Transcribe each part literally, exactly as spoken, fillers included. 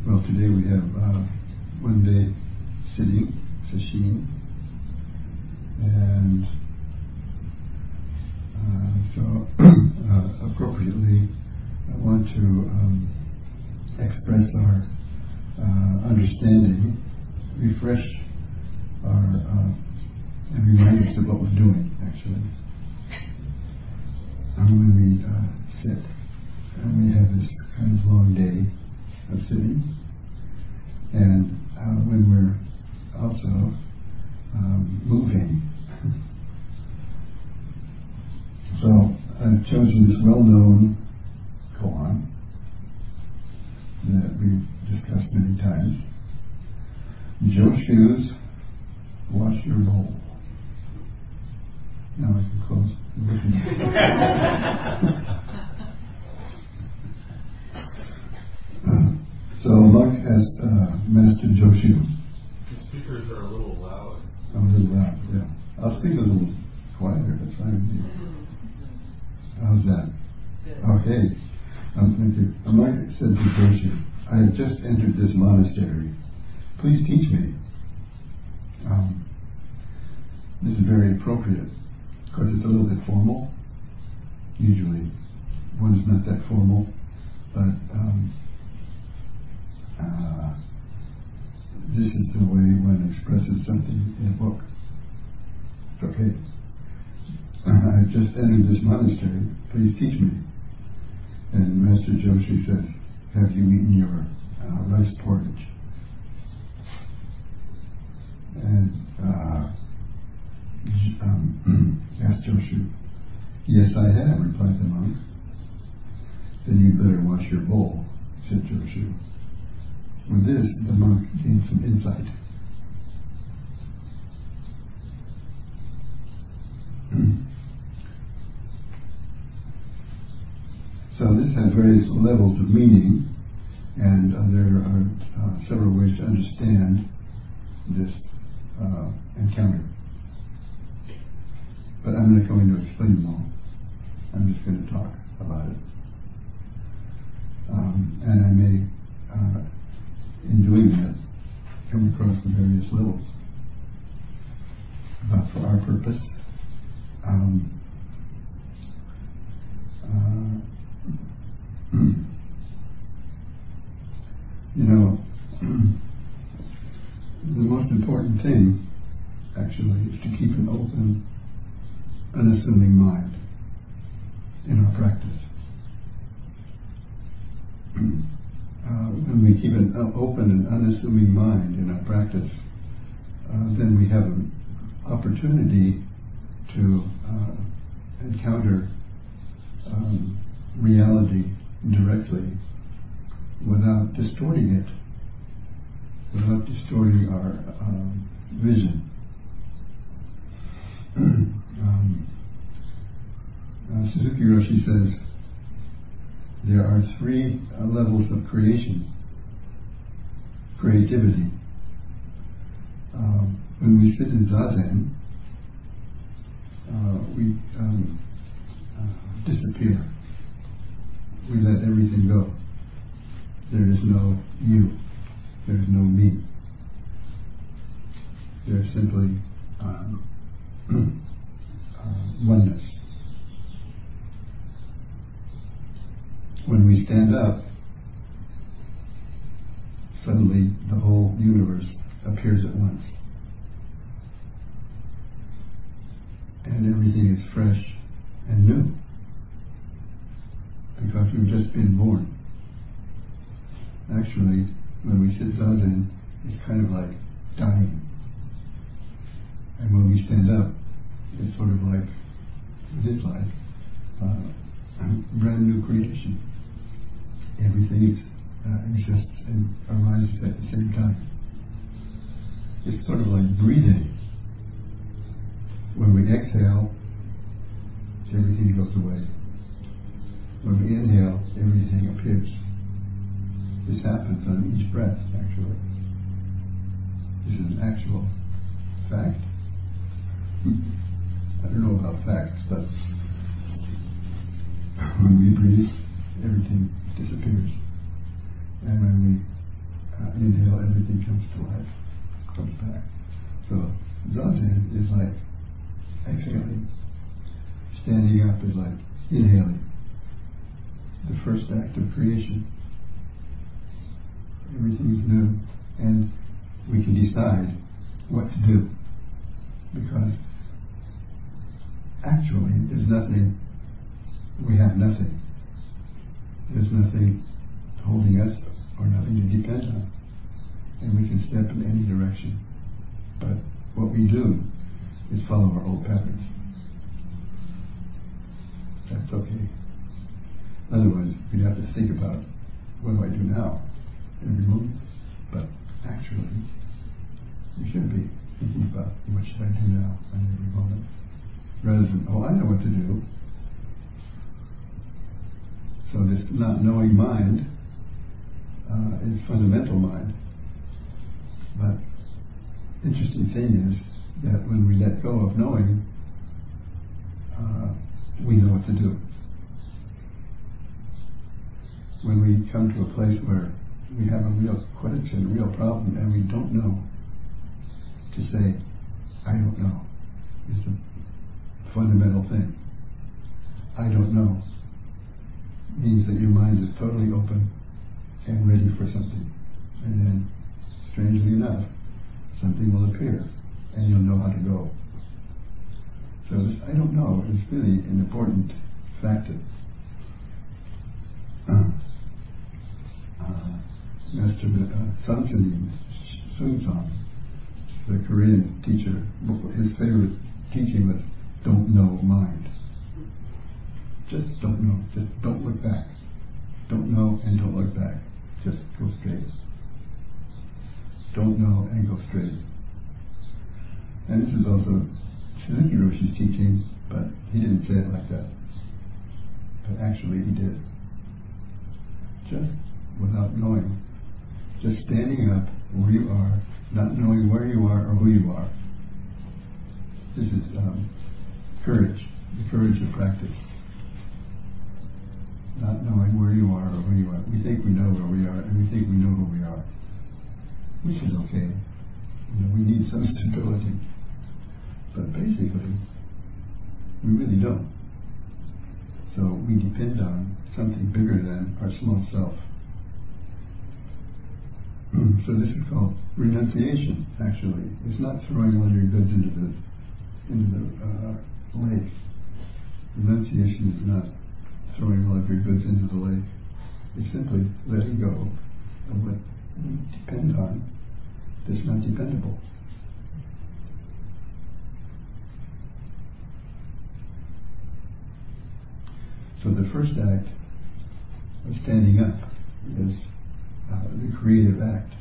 Well, today we have uh, one day sitting, sesshin, and uh, so uh, appropriately I want to um, express our uh, understanding, refresh our, uh, and remind us of what we're doing, actually. And when we uh, sit, and we have this kind of long day of sitting, and uh, when we're also um, moving. So I've chosen this well-known koan that we've discussed many times. Joshu's, wash your bowl. Now I can close the window. uh, so look as uh, Master Joshu. The speakers are a little loud. Oh, a little loud, yeah. I'll speak a little quieter, that's fine with me. How's that? Okay. Um, thank you. Amar said to Joshu, I have just entered this monastery. Please teach me. Um, this is very appropriate. Of course, it's a little bit formal. Usually, one is not that formal, but um, uh, this is the way one expresses something in a book. It's okay. I've just entered this monastery. Please teach me. And Master Joshi says, have you eaten your uh, rice porridge? And uh, um, asked Joshu, yes, I have, replied the monk. Then you'd better wash your bowl, said Joshu. With this, the monk gained some insight. So this has various levels of meaning, and uh, there are uh, several ways to understand this uh, encounter. But I'm not going to explain them all. I'm just going to talk about it. Um, and I may, uh, in doing that, come across the various levels. But for our purpose, um, uh, you know, the most important thing, actually, is to keep an open, unassuming mind in our practice. Uh, when we keep an open and unassuming mind in our practice, uh, then we have an opportunity to uh, encounter um, reality directly without distorting it, without distorting our um, vision. um, uh, Suzuki Roshi says there are three uh, levels of creation, creativity. Um, when we sit in Zazen, uh, we um, uh, disappear. We let everything go. There is no you. There is no me. There is simply um, uh, oneness. When we stand up, suddenly the whole universe appears at once. And everything is fresh and new. Because we've just been born. Actually, when we sit Zazen, it's kind of like dying. And when we stand up, it's sort of like, it is like uh, a brand new creation. Everything is, uh, exists and arises at the same time. It's sort of like breathing. When we exhale, everything goes away. When we inhale, everything appears. This happens on each breath, actually. This is an actual fact. I don't know about facts, but when we breathe, everything disappears. And when we comes to life, comes back. So zazen is like exhaling. Standing up is like inhaling. The first act of creation. Everything is new, and we can decide what to do, because actually there's nothing, we have nothing. There's nothing holding us or nothing to depend on, and we can step in any direction. But what we do is follow our old patterns. That's okay. Otherwise, we'd have to think about, what do I do now? Every moment. But actually, we should be thinking about, what should I do now in every moment? Rather than, oh, I know what to do. So this not knowing mind uh, is fundamental mind. But interesting thing is that when we let go of knowing, uh, we know what to do. When we come to a place where we have a real question, a real problem, and we don't know, to say, I don't know, is the fundamental thing. I don't know means that your mind is totally open and ready for something. And then, strangely enough, something will appear, and you'll know how to go. So this I don't know is really an important factor. Uh, uh, Master uh, Sansanin Sungsang, the Korean teacher, his favorite teaching was, don't know mind. Just don't know. Just don't look back. Don't know and don't look back. Just go straight. Don't know and go straight. And this is also Suzuki Roshi's teaching, but he didn't say it like that. But actually he did. Just without knowing. Just standing up where you are, not knowing where you are or who you are. This is um, courage, the courage of practice. Not knowing where you are or who you are. We think we know where we are, and we think we know who we are. Which is okay. You know, we need some stability. But basically, we really don't. So we depend on something bigger than our small self. So this is called renunciation, actually. It's not throwing all your goods into the, into the uh, lake. Renunciation is not throwing all of your goods into the lake. It's simply letting go of what we depend on that's not dependable. So the first act of standing up is uh, the creative act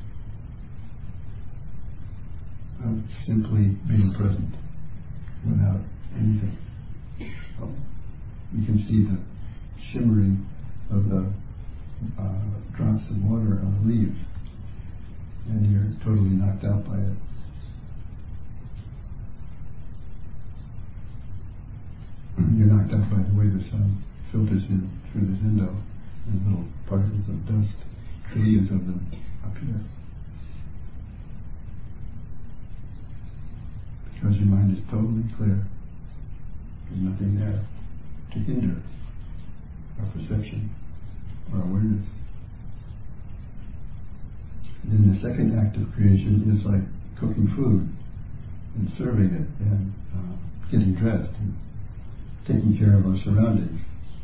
of simply being present without anything. Oh, you can see the shimmering of the uh, drops of water on the leaves, and you're totally knocked out by it. You're knocked out by the way the sun filters in through this window, and little particles of dust, billions of them appear. Because your mind is totally clear. There's nothing there to hinder our perception or awareness. Then the second act of creation is like cooking food and serving it and uh, getting dressed and taking care of our surroundings.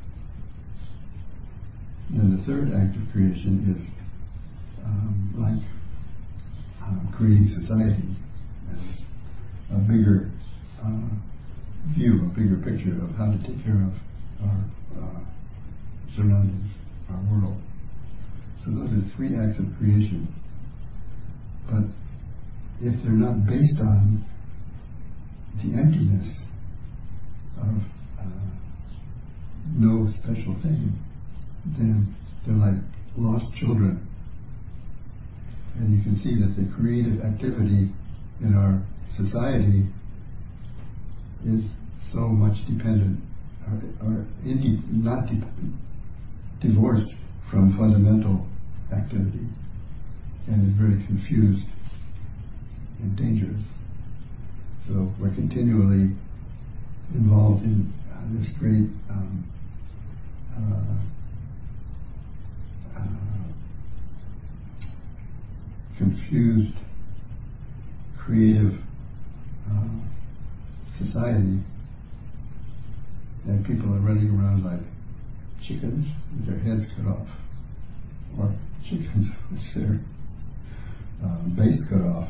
And the third act of creation is um, like um, creating society as a bigger uh, view, a bigger picture of how to take care of our uh, surroundings, our world. So those are three acts of creation. But if they're not based on the emptiness of uh, no special thing, then they're like lost children. And you can see that the creative activity in our society is so much dependent, or, or indi- not de- divorced from fundamental activity, and is very confused and dangerous. So we're continually involved in uh, this great um, uh, uh, confused, creative uh, society, and people are running around like chickens with their heads cut off, or chickens with their uh, base cut off.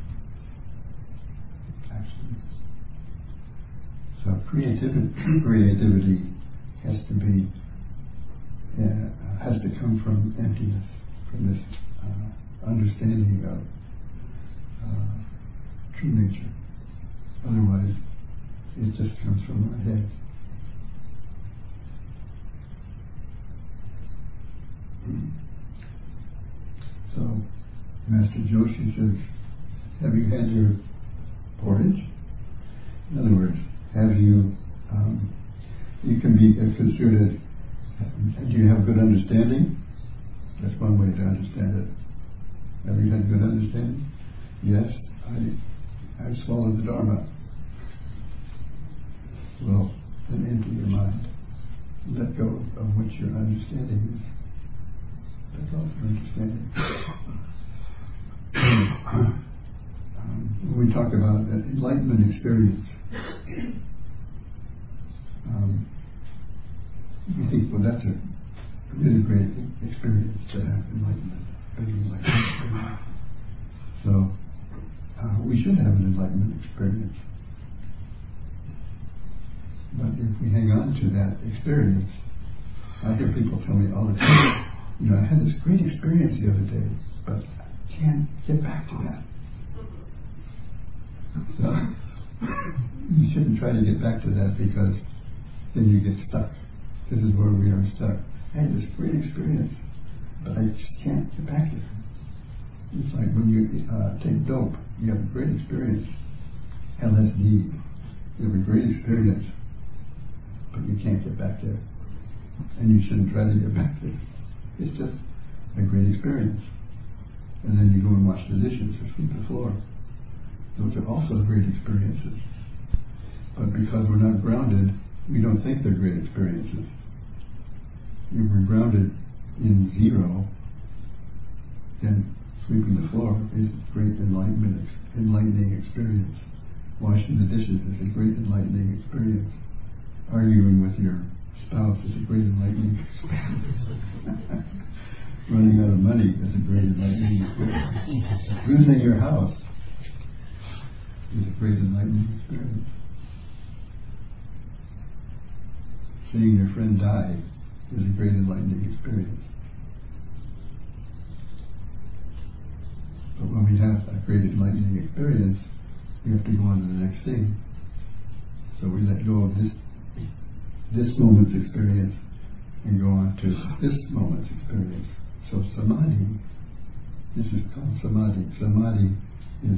Actions. So creativity, creativity has to be uh, has to come from emptiness, from this uh, understanding of uh, true nature. Otherwise, it just comes from our head. So, Master Joshi says, have you had your porridge? In other words, have you, um, you can be construed as, do you have good understanding? That's one way to understand it. Have you had good understanding? Yes, I, I've swallowed the Dharma. Well, then empty your mind. Let go of what your understanding is. Let go of your understanding. um, when we talk about an enlightenment experience, um, we think, well, that's a really great experience to have enlightenment, big enlightenment experience. So uh, we should have an enlightenment experience. But if we hang on to that experience, I hear people tell me all the time, you know, I had this great experience the other day, but I can't get back to that. So you shouldn't try to get back to that, because then you get stuck. This is where we are stuck. I had this great experience, but I just can't get back there. It's like when you uh, take dope, you have a great experience. L S D, you have a great experience, but you can't get back there. And you shouldn't try to get back there. It's just a great experience. And then you go and wash the dishes or sweep the floor. Those are also great experiences. But because we're not grounded, we don't think they're great experiences. If we're grounded in zero, then sweeping the floor is a great enlightenment, enlightening experience. Washing the dishes is a great enlightening experience. Arguing with your spouse is a great enlightening experience. Running out of money is a great enlightening experience. Losing your house is a great enlightening experience. Seeing your friend die is a great enlightening experience. But when we have a great enlightening experience, we have to go on to the next thing. So we let go of this this moment's experience and go on to this moment's experience. So samadhi, this is called samadhi. Samadhi is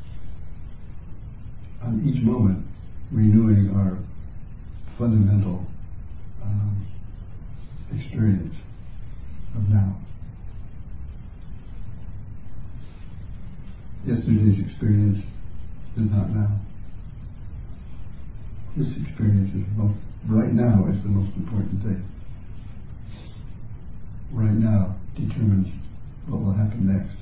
on each moment renewing our fundamental um, experience of now. Yesterday's experience is not now. This experience is most, right now is the most important thing. Right now determines what will happen next.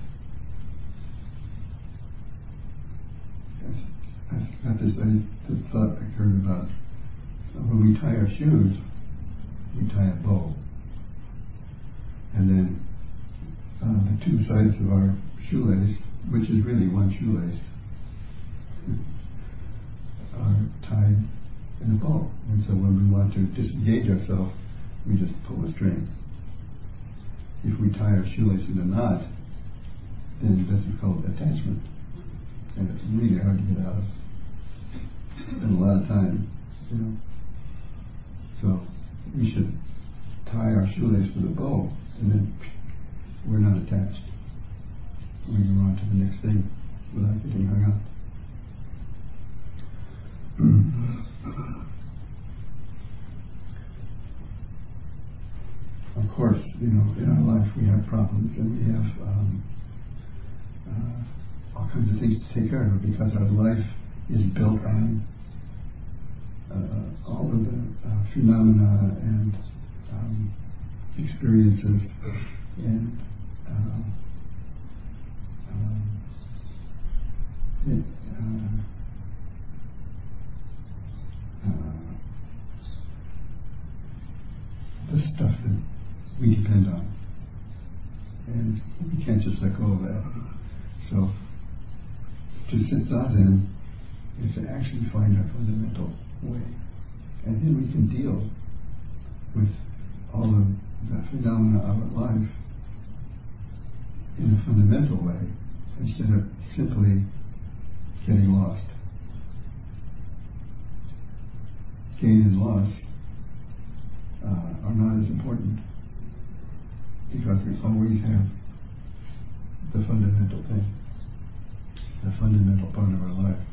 Yes, I've got this, I, this thought occurred about when we tie our shoes, we tie a bow. And then uh, the two sides of our shoelace, which is really one shoelace, are tied in a bow. And so when we want to disengage ourselves, we just pull a string. If we tie our shoelace in a knot, then this is called attachment. And it's really hard to get out of. Spend a lot of time, you know. So we should tie our shoelace with a bow, and then we're not attached. We go on to the next thing without getting hung up. Of course, you know, in our life we have problems, and we have um, uh, all kinds of things to take care of because our life is built on uh, all of the uh, phenomena and um, experiences and uh, um, it, uh, uh, the stuff that we depend on, and we can't just let go of that. So to sit zazen is to actually find our fundamental way, and then we can deal with all of the phenomena of our life in a fundamental way instead of simply getting lost. Gain and loss uh, are not as important because we always have the fundamental thing, the fundamental part of our life.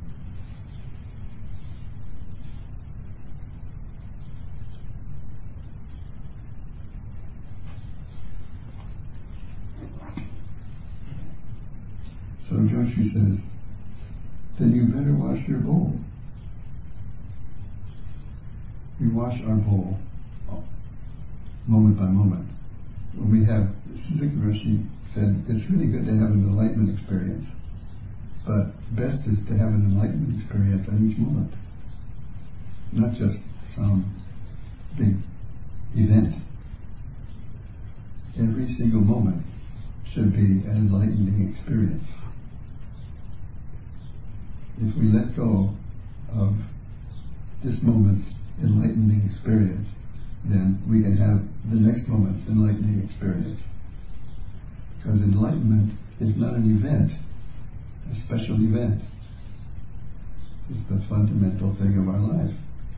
So Joshu says, then you better wash your bowl. We wash our bowl moment by moment. When we have, Suzuki Roshi said, it's really good to have an enlightenment experience, but best is to have an enlightenment experience at each moment, not just some big event. Every single moment should be an enlightening experience. If we let go of this moment's enlightening experience, then we can have the next moment's enlightening experience. Because enlightenment is not an event, a special event. It's the fundamental thing of our life.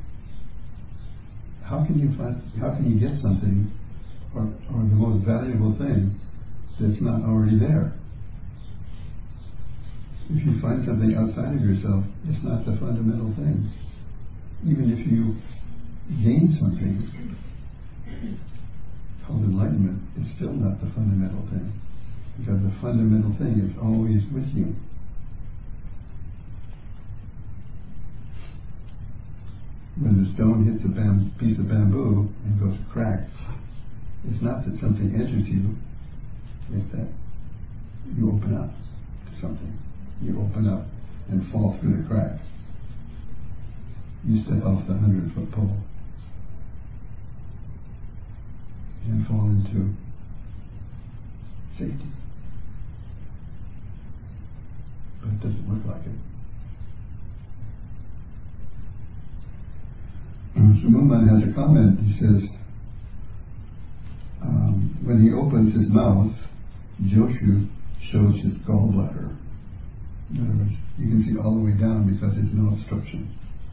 How can you find, how can you get something, or, or the most valuable thing, that's not already there? If you find something outside of yourself, it's not the fundamental thing. Even if you gain something called enlightenment, it's still not the fundamental thing, because the fundamental thing is always with you. When the stone hits a bam- piece of bamboo and goes crack, it's not that something enters you, it's that you open up to something. You open up and fall through the crack. You step off the hundred-foot pole and fall into safety. But it doesn't look like it. So Muman has a comment. He says, um, when he opens his mouth, Joshu shows his gallbladder. In other words, you can see all the way down because there's no obstruction.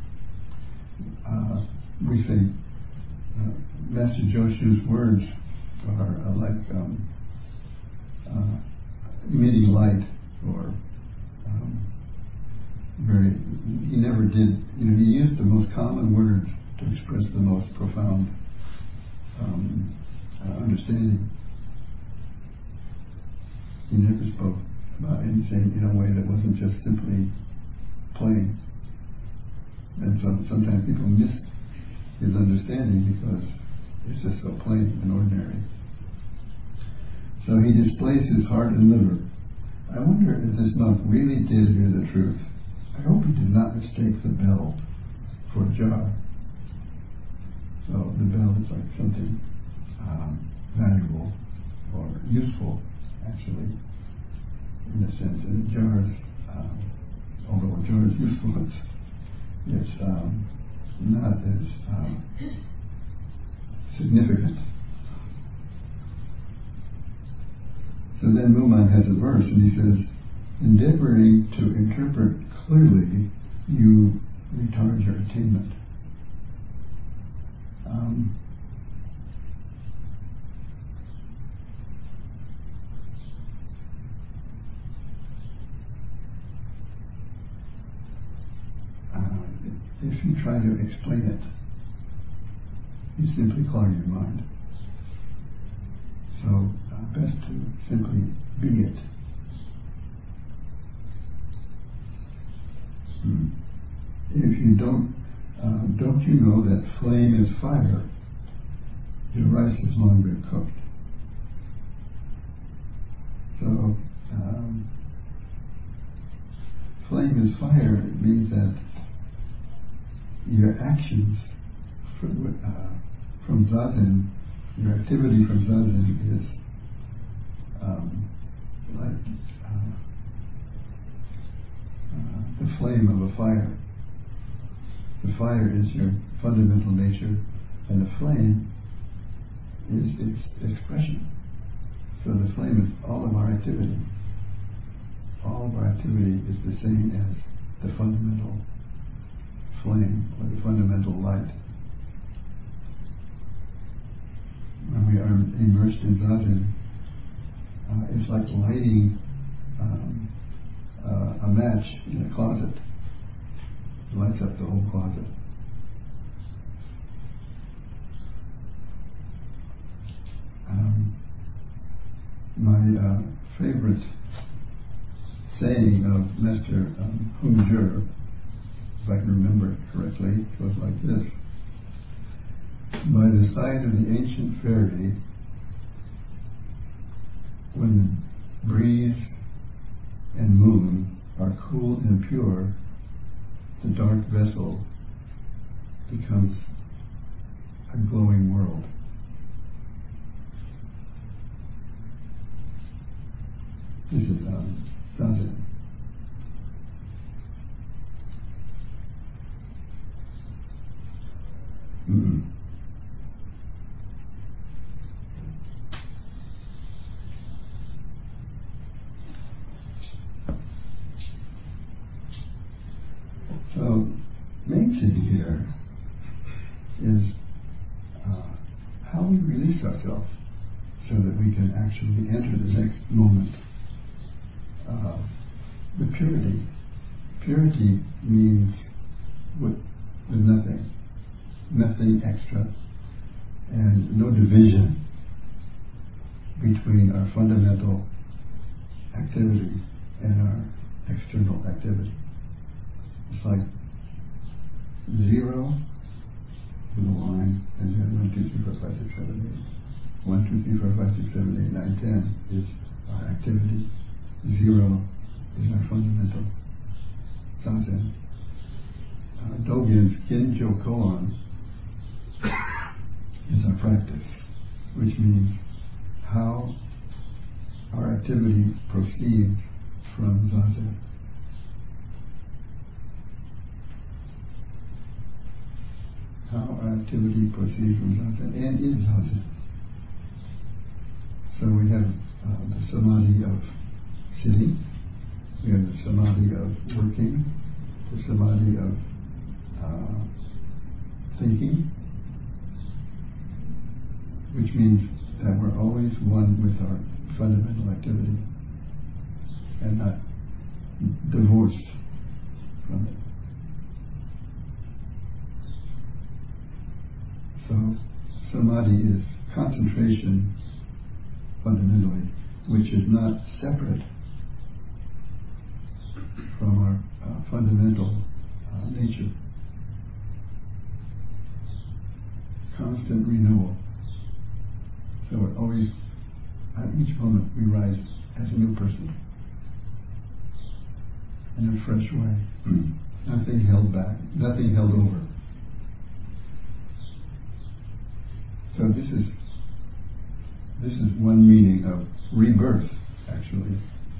Uh, we say uh, Master Joshu's words are uh, like um, uh, emitting light, or um, very. He never did. You know, he used the most common words to express the most profound um, uh, understanding. He never spoke about anything in a way that wasn't just simply plain. And so sometimes people miss his understanding because it's just so plain and ordinary. So he displays his heart and liver. I wonder if this monk really did hear the truth. I hope he did not mistake the bell for a jar. So the bell is like something um, valuable or useful, actually, in a sense. And jars, um, although a jar is useful, it's, it's um, not as um, significant. So then Muman has a verse, and he says, endeavoring to interpret clearly, you retard your attainment. Um, uh, if you try to explain it, you simply clog your mind. So uh, best to simply be it. if you don't, uh, don't you know that flame is fire? Your rice has long been cooked. So, um, flame is fire. It means that your actions from, uh, from Zazen, your activity from Zazen is um, like uh, uh, the flame of a fire. The fire is your fundamental nature, and the flame is its expression. So the flame is all of our activity. All of our activity is the same as the fundamental flame or the fundamental light. When we are immersed in Zazen, uh, it's like lighting um, uh, a match in a closet. It lights up the whole closet. Um, my uh, favorite saying of Master um, Hung Jer, if I can remember it correctly, goes like this: by the side of the ancient fairy, when the breeze and moon are cool and pure, the dark vessel becomes a glowing world. This is um, Zazen. Mm. So, Meiji here is uh, how we release ourselves so that we can actually enter the next moment. Uh, the purity. Purity means with, with nothing, nothing extra, and no division between our fundamental activity and our external activity. It's like zero with a line, and then one, two, three, four, five, six, seven, eight. One, two, three, four, five, six, seven, eight, nine, ten is our activity. Zero is our fundamental Zazen. Uh, Dogen's Genjo Koan is our practice, which means how our activity proceeds from Zazen. How our activity proceeds from Zazen and is Zazen. So we have uh, the samadhi of sitting, we have the samadhi of working, the samadhi of uh, thinking, which means that we're always one with our fundamental activity and not divorced from it. So samadhi is concentration fundamentally, which is not separate from our uh, fundamental uh, nature. Constant renewal. So it always, at each moment, we rise as a new person in a fresh way. Nothing held back, nothing held over. So this is this is one meaning of rebirth, actually.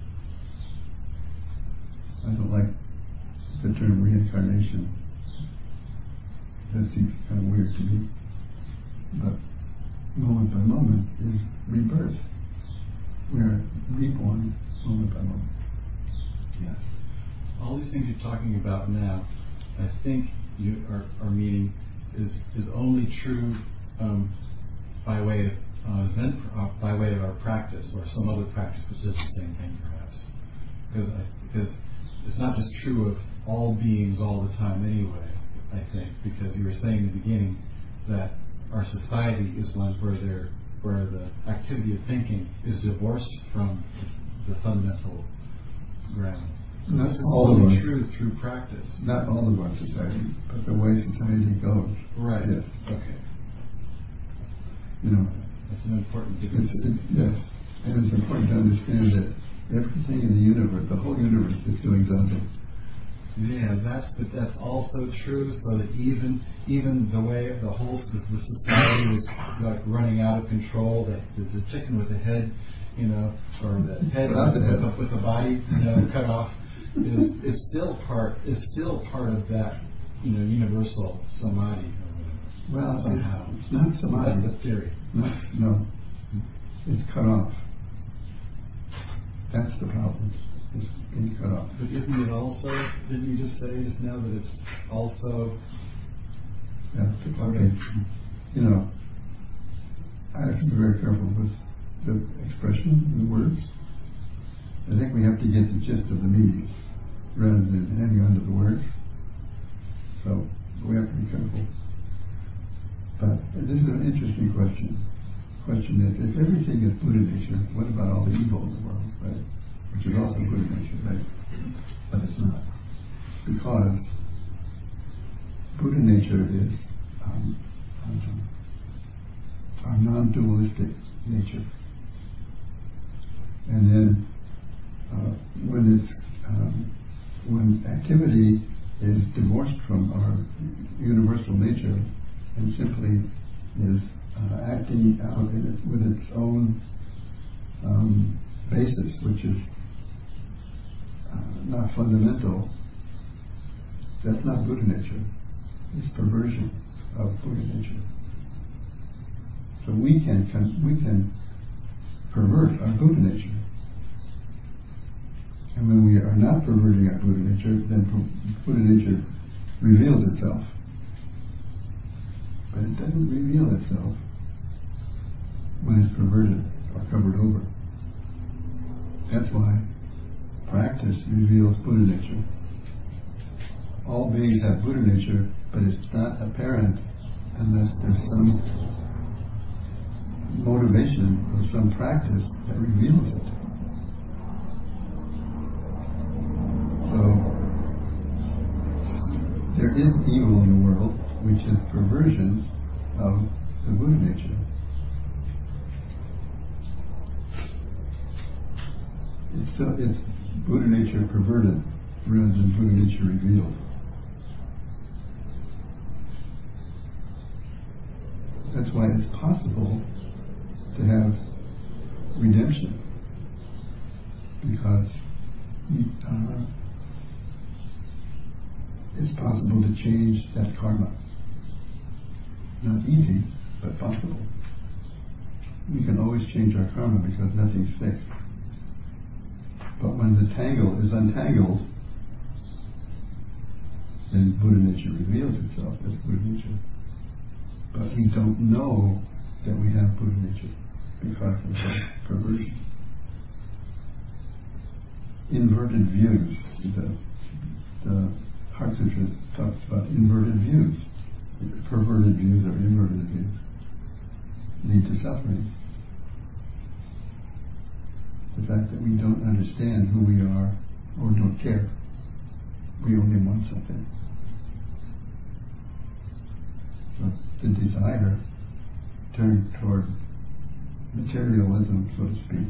I don't like the term reincarnation. That seems kind of weird to me. But moment by moment is rebirth. We are reborn moment by moment. Yes. All these things you're talking about now, I think you are, are meaning is is only true um, by way of uh, Zen, uh, by way of our practice, or some other practice which does the same thing, perhaps. Because I, because it's not just true of all beings all the time anyway, I think, because you were saying in the beginning that our society is one where there, where the activity of thinking is divorced from the, the fundamental ground. So not this is all of only us. true through practice. Not all of our society, but the way society goes. Right. Yes. Okay. You know, That's an important difference. it's, it, yes, and it's important to understand that everything in the universe, the whole universe, is doing something. Yeah, that's but that's also true. So that even even the way the whole the, the society is like running out of control. That there's a chicken with a head, you know, or the head with, with, a, with the body, you know, cut off, is is still part is still part of that, you know, universal samadhi or whatever. Well, somehow it, it's not samadhi. That's the theory. No, no, it's cut off. That's the problem. It's being cut off. But isn't it also? Didn't you just say just now that it's also? Yeah. Okay. You know, I have to be very careful with the expression, the words. I think we have to get the gist of the meaning rather than hanging on to the words. So we have to be careful. But this is an interesting question. Question is, if everything is Buddha nature, what about all the evil in the world, right? Which is also Buddha nature, right? But it's not. Because Buddha nature is um, um, our non-dualistic nature. And then uh, when it's um, when activity is divorced from our universal nature and simply is uh, acting out in it with its own um, basis, which is uh, not fundamental, that's not Buddha nature. It's perversion of Buddha nature. So we can, can we can pervert our Buddha nature. And when we are not perverting our Buddha nature, then Buddha nature reveals itself. But it doesn't reveal itself when it's perverted or covered over. That's why practice reveals Buddha nature. All beings have Buddha nature, but it's not apparent unless there's some motivation or some practice that reveals it. So there is evil in the world, which is perversion of the Buddha nature. It's, so, it's Buddha nature perverted rather than Buddha nature revealed. That's why it's possible to have redemption, because uh, it's possible to change that karma. Not easy, but possible. We can always change our karma because nothing's fixed. But when the tangle is untangled, then Buddha nature reveals itself as Buddha nature. But we don't know that we have Buddha nature because of the perversion. Inverted views. The, the Heart Sutra talks about inverted views. Perverted views or inverted views lead to suffering. The fact that we don't understand who we are or don't care. We only want something. So the desire turned toward materialism, so to speak,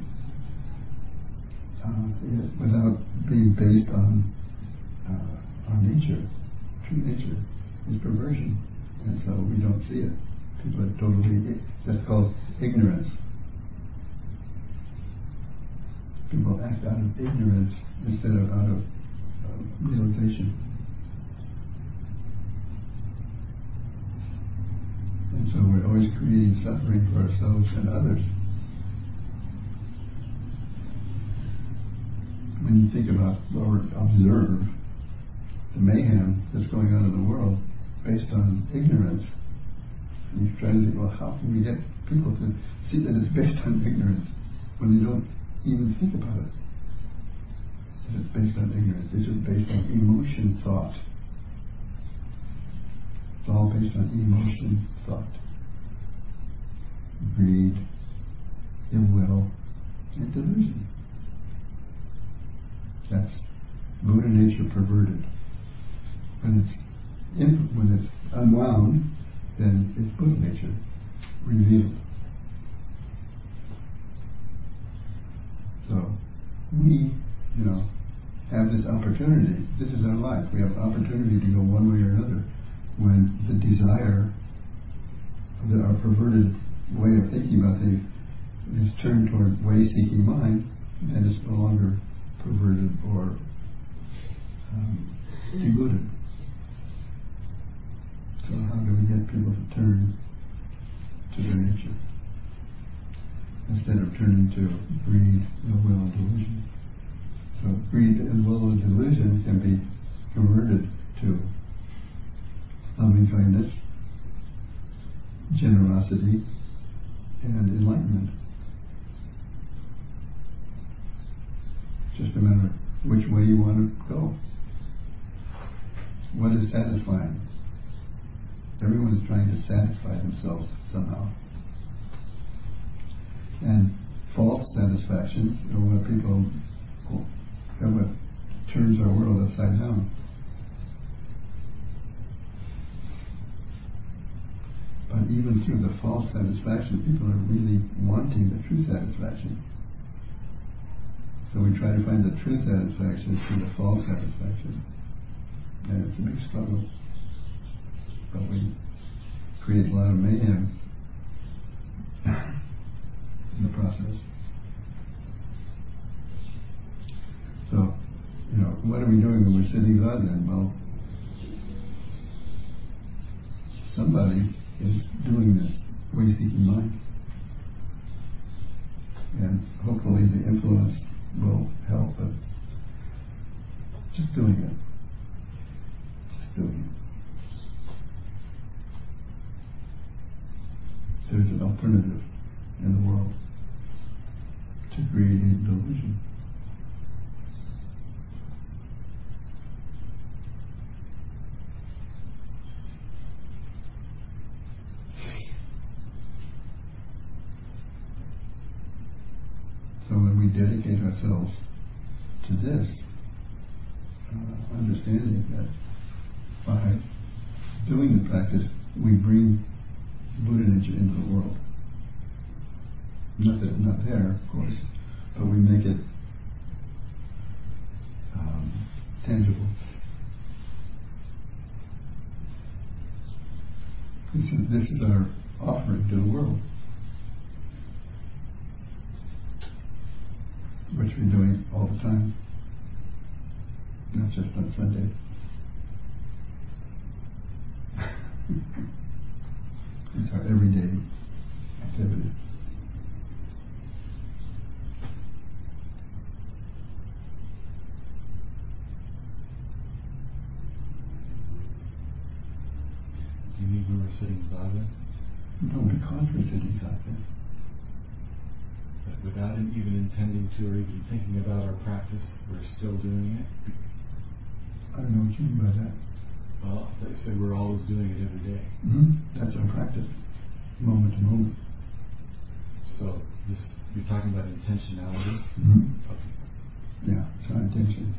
uh, it, without being based on uh, our nature, true nature, is perversion. And so we don't see it. People are totally, that's called ignorance. People act out of ignorance instead of out of uh, realization. And so we're always creating suffering for ourselves and others. When you think about or observe the mayhem that's going on in the world based on ignorance, and you try to think, well, how can we get people to see that it's based on ignorance when they don't even think about it? That it's based on ignorance. It's just based on emotion thought. It's all based on emotion thought. Greed, ill will, and delusion. That's Buddha nature perverted. When it's in, when it's unwound, then it's Buddha nature revealed. So we, you know, have this opportunity. This is our life. We have opportunity to go one way or another. When the desire, the, our perverted way of thinking about things, is turned toward way-seeking mind, then it's no longer perverted or um, deluded. So how do we get people to turn to their nature instead of turning to greed, ill will, and delusion? So greed, ill will, and delusion can be converted to loving kindness, generosity, and enlightenment. Just a matter of which way you want to go. What is satisfying? Everyone is trying to satisfy themselves somehow. And false satisfactions are what people, are what turns our world upside down. But even through the false satisfaction, people are really wanting the true satisfaction. So we try to find the true satisfaction through the false satisfaction. And it's a big struggle. But we create a lot of mayhem in the process. So, you know, what are we doing when we're sitting zazen? Well, somebody is doing this way-seeking mind. And hopefully the influence will help, but just doing it. Just doing it. There's an alternative in the world to greed and delusion. So when we dedicate ourselves to this, uh, understanding that by doing the practice, we bring Buddha nature into the world. Not that it's not there, of course, but we make it um, tangible. This is, this is our offering to the world, which we're doing all the time, not just on Sunday. It's our everyday activity. Do you mean when we're sitting zazen? No, because we're sitting zazen. But without even intending to or even thinking about our practice, we're still doing it? I don't know what you mean by that. Well, they said we're always doing it every day. Mm-hmm. That's our practice, moment to moment. So this, you're talking about intentionality? Mm-hmm. Okay. Yeah, it's our intention.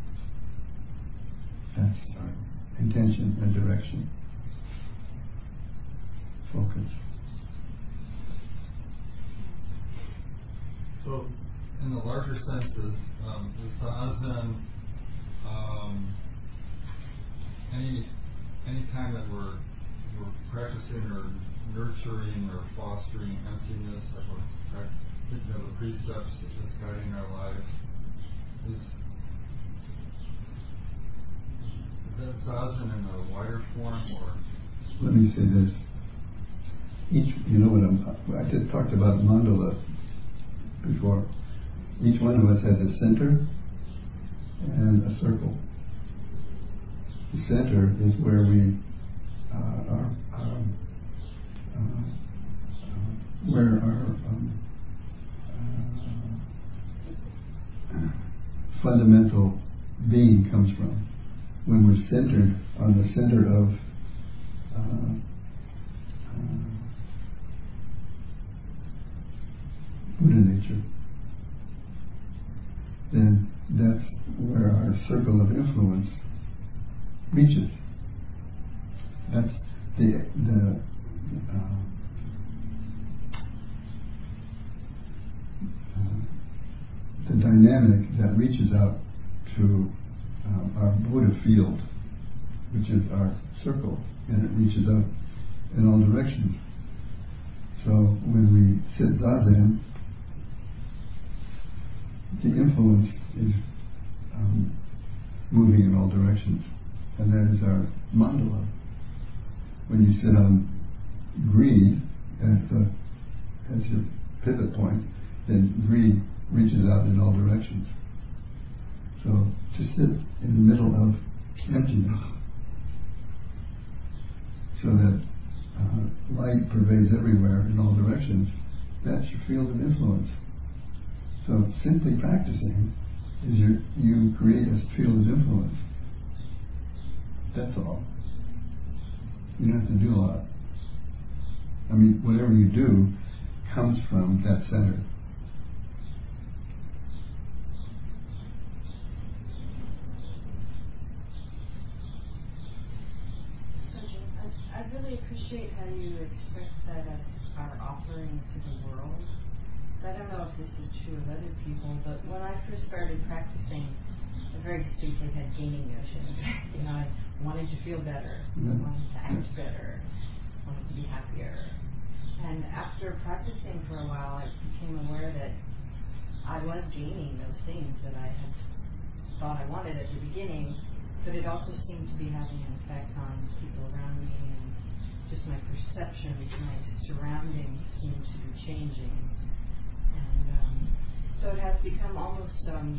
That's our intention and direction. Focus. So, in the larger senses, um, is zazen um, any any time that we're we're practicing or nurturing or fostering emptiness, that we're thinking of the precepts as guiding our lives, is is that zazen in a wider form, or? Let me say this. Each, you know what I'm, I just talked about mandala before. Each one of us has a center and a circle. The center is where we uh, are, um, uh, uh, where our um, uh, fundamental being comes from. When we're centered on the center of uh, uh, Buddha nature, then that's where our circle of influence reaches. That's the the uh, uh, the dynamic that reaches out to uh, our Buddha field, which is our circle, and it reaches out in all directions. So when we sit zazen, the influence is um, moving in all directions, and that is our mandala. When you sit on greed as the as your pivot point, then greed reaches out in all directions. So to sit in the middle of emptiness, so that uh, light pervades everywhere in all directions, that's your field of influence. So simply practicing is your, you create a field of influence. That's all. You don't have to do a lot. I mean, whatever you do comes from that center. So, Jim, I, I really appreciate how you express that as our offering to the world. I don't know if this is true of other people, but when I first started practicing, I very distinctly had gaining notions. you know, I wanted to feel better, mm-hmm. I wanted to act better, I wanted to be happier. And after practicing for a while, I became aware that I was gaining those things that I had thought I wanted at the beginning, but it also seemed to be having an effect on people around me, and just my perceptions, my surroundings seemed to be changing. And um, so it has become almost, um,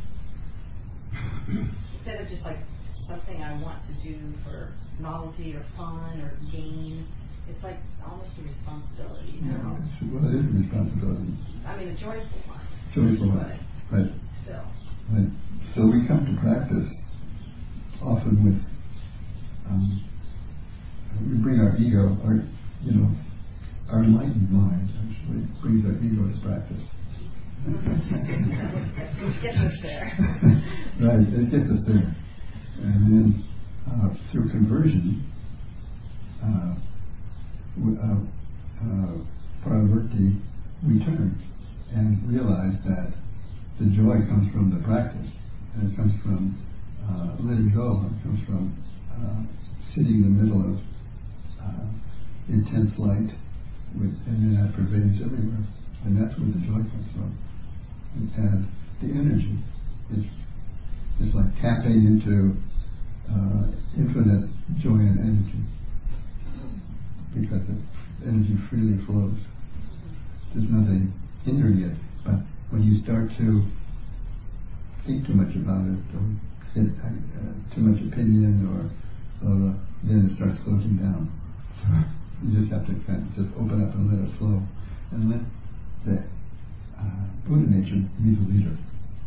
instead of just like something I want to do for novelty or fun or gain, it's like almost a responsibility. You know? Yeah, it's, well, it is a responsibility. I mean, a joyful one. Joyful one, right. Still. Right. So we come to practice often with, um, we bring our ego, our, you know, our enlightened mind actually brings our ego to practice. It gets us there. Right, it gets us there. And then uh, through conversion, uh, w- uh, uh, Paravarti, we turn and realize that the joy comes from the practice, and it comes from uh, letting go, it comes from uh, sitting in the middle of uh, intense light, with, and then that pervades everywhere, and that's where the joy comes from. And the energy is is like tapping into uh, infinite joy and energy, because the energy freely flows. There's nothing hindering it, but when you start to think too much about it, or get uh, too much opinion, or uh, then it starts closing down. So you just have to kind of just open up and let it flow, and let the uh, Buddha nature be the leader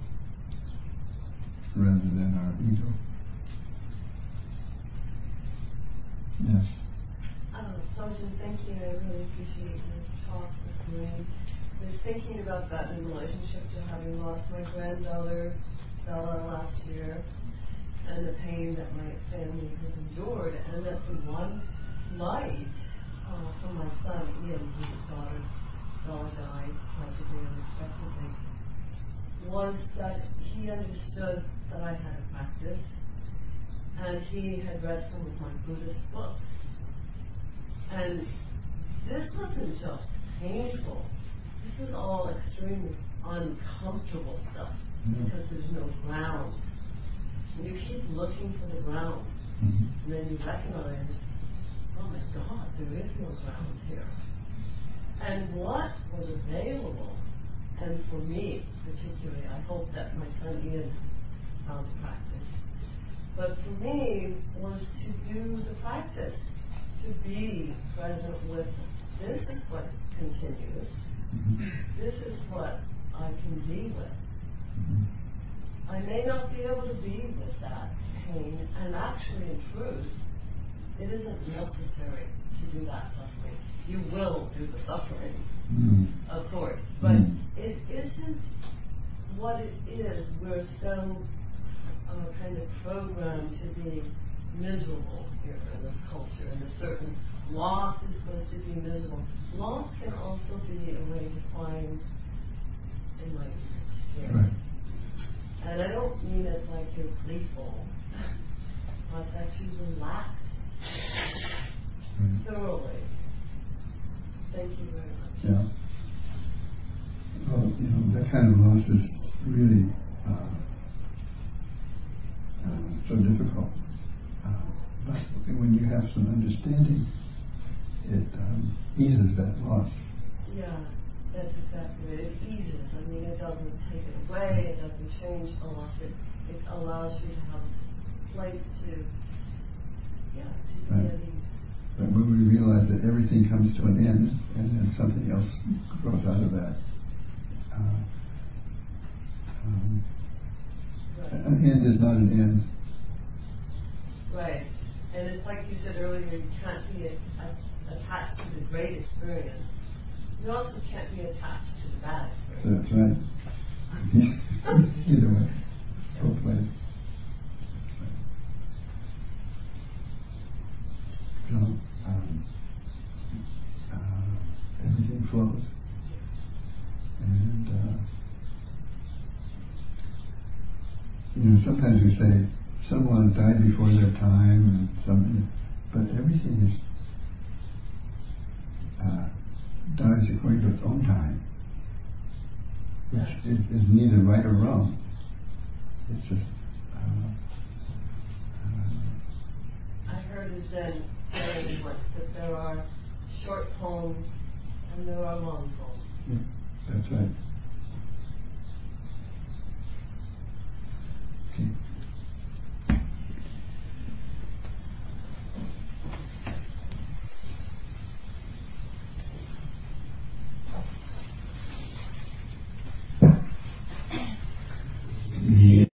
rather than our ego. Yes. Um, Sajjan, thank you. I really appreciate your talk this morning. I was thinking about that in relationship to having lost my granddaughter, Bella, last year, and the pain that my family has endured, and that the one light uh, from my son, Ian, whose daughter, Bella, died tragically and unexpectedly, was that he understood that I had a practice, and he had read some of my Buddhist books. And this wasn't just painful. This is all extremely uncomfortable stuff, mm-hmm. because there's no ground. And you keep looking for the ground, mm-hmm. and then you recognize, oh my God, there is no ground here. And what was available, and for me particularly, I hope that my son Ian found the practice, but for me was to do the practice, to be present with, this is what continues, mm-hmm. this is what I can be with. Mm-hmm. I may not be able to be with that pain, and actually in truth, it isn't necessary to do that suffering. You will do the suffering, mm-hmm. of course, but mm-hmm. it isn't what it is. We're so uh, kind of programmed to be miserable here in this culture, and a certain loss is supposed to be miserable. Loss can also be a way to find enlightenment. Yeah. Right. And I don't mean it like you're gleeful, but that you relax Right. thoroughly. Thank you very much. Yeah. Well, you know, that kind of loss is really uh, uh, so difficult. Uh, but when you have some understanding, it um, eases that loss. Yeah, that's exactly it. It eases. I mean, it doesn't take it away. It doesn't change the loss. It, it allows you to have a place to, yeah, to be Right. at ease. But when we realize that everything comes to an end and then something else grows out of that, uh, um, Right. an end is not an end. Right. And it's like you said earlier, you can't be a, a, attached to the great experience. You also can't be attached to the bad experience. That's right. Either way. Both ways. So, um, uh, everything flows. And, uh, you know, sometimes we say someone died before their time and something, but everything is, uh, dies according to its own time, which is, is neither right or wrong. It's just, uh, uh, I heard a Zen saying once that there are short poems and there are long poems. yeah, that's right.